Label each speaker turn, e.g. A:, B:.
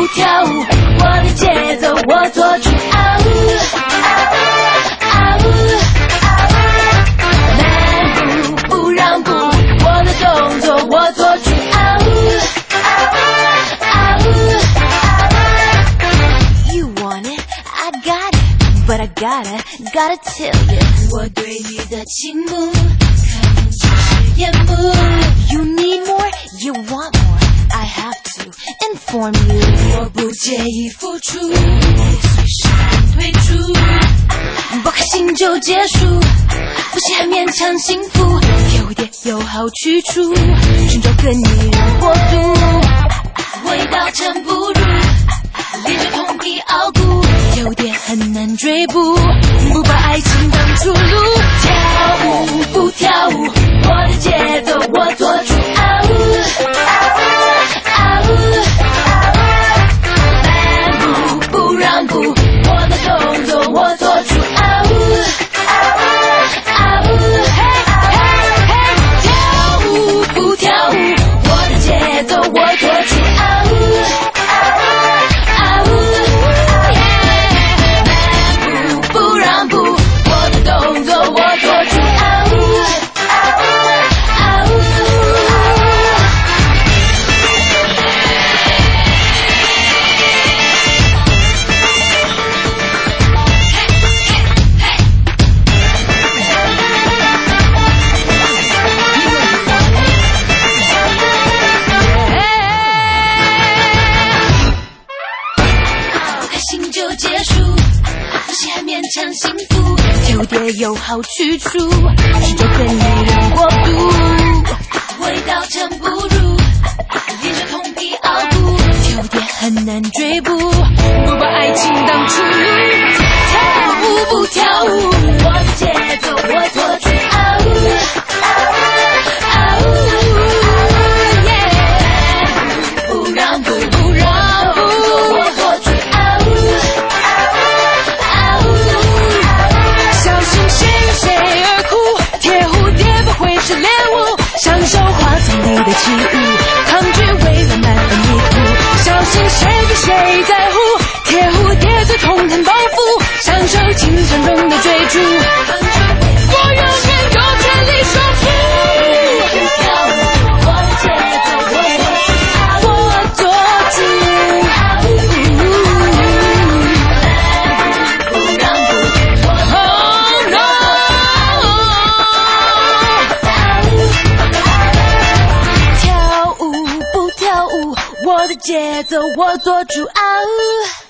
A: 不跳舞，我的节奏我做主。啊呜啊呜啊呜啊呜，漫步不让步，我的动作我做主。啊呜啊呜啊呜啊呜 ，You want it, I got it, but I gotta tell you， 我对你的倾慕，可能只是眼目。You need more, you want more.I have to inform you， 我不介意付出，也随时退出，不开心就结束，不稀罕勉强幸福，有点有好去处，寻找更迷人国度，味道撑不入，连着痛比傲骨，有点很难追捕，不把爱情当出路，跳舞不跳舞，我的节奏我做主。啊呜啊呜啊呜漫步不让步，我的动作我做主。啊呜啊呜啊呜跳舞不跳舞，我的节奏我做主。啊呜啊呜漫步不让步，我的动作我做主。啊呜啊呜就结束，不稀罕勉强幸福，有点有好去处，寻找更迷人国度，味道撑不入，连着痛比傲骨，有点很难追捕，不把爱情当出路，跳舞不跳舞，我的节奏我做主。啊呜啊呜不让步不让步，我做主。是猎物，享受花丛里的起舞，抗拒未来漫漫迷途，小心谁比谁在乎，铁蝴蝶最痛恨报复，享受青春中的追逐，我永远有权利说服。跳舞，我的节奏我做主，不让步，我的节奏我做主。啊呜